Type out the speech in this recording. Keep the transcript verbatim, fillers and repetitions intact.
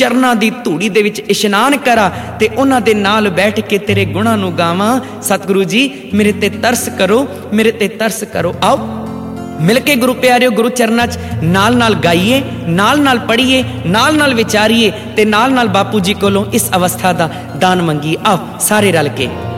ਚਰਨਾਂ ਦੀ ਧੂੜੀ ਦੇ ਵਿੱਚ ਇਸ਼ਨਾਨ ਕਰਾਂ ਤੇ ਉਹਨਾਂ ਦੇ ਨਾਲ ਬੈਠ ਕੇ ਤੇਰੇ ਗੁਣਾਂ ਨੂੰ ਗਾਵਾਂ। ਸਤਿਗੁਰੂ ਜੀ ਮੇਰੇ ਤੇ ਤਰਸ ਕਰੋ, ਮੇਰੇ ਤੇ ਤਰਸ ਕਰੋ। ਆਓ ਮਿਲ ਕੇ ਗੁਰੂ ਪਿਆਰਿਓ ਗੁਰੂ ਚਰਨਾਂ 'ਚ ਨਾਲ ਨਾਲ ਗਾਈਏ, ਨਾਲ ਨਾਲ ਪੜ੍ਹੀਏ, ਨਾਲ ਨਾਲ ਵਿਚਾਰੀਏ ਤੇ ਨਾਲ ਨਾਲ ਬਾਪੂ ਜੀ ਕੋਲੋਂ ਇਸ ਅਵਸਥਾ ਦਾ ਦਾਨ ਮੰਗੀਏ। ਆਓ ਸਾਰੇ ਰਲ ਕੇ।